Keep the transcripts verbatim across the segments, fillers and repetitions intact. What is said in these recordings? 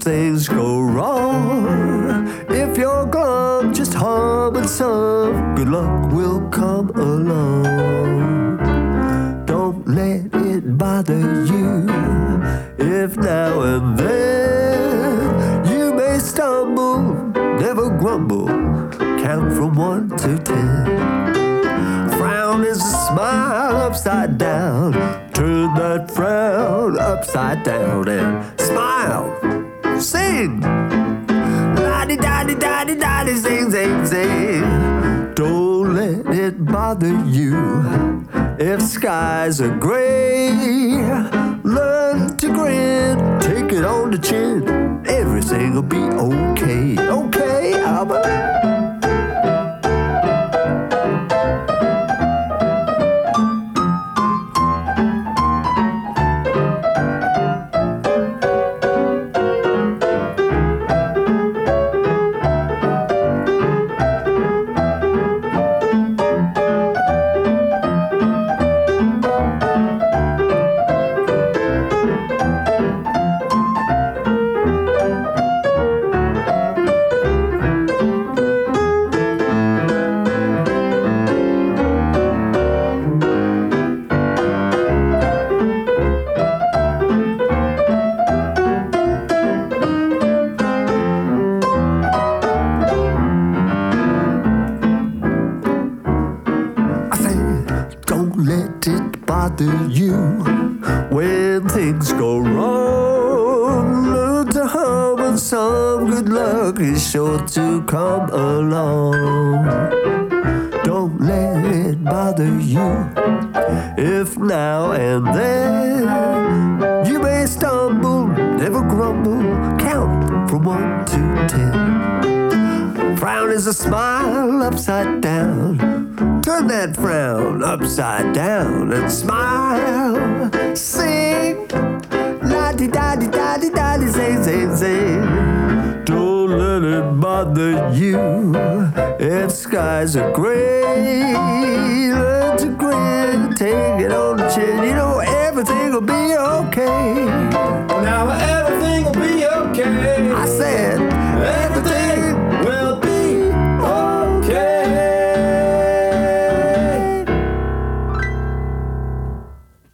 things go wrong, if you're glum, just hum and some good luck will come along. Don't let it bother you if now and then you may stumble. Never grumble, count from one to ten. Frown is a smile upside down. Turn that frown upside down and smile. Sing. La-di-da-di-da-di-da-di, sing, sing, sing. Don't let it bother you if skies are gray. Learn to grin, take it on the chin. Everything will be okay. Okay, Albert? Let it bother you when things go wrong. Learn to hum and some good luck is sure to come along. Don't let it bother you if now and then you may stumble. Never grumble, count from one to ten. Frown is a smile upside down. Turn that frown upside down and smile. Sing. La-di-da-di-da-di-da-di, sing, sing, sing. Don't let it bother you if skies are gray. Learn to grin, take it on the chin. You know everything will be okay. Now everything will be okay. I said everything will be okay.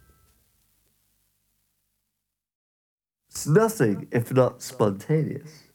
It's nothing if not spontaneous.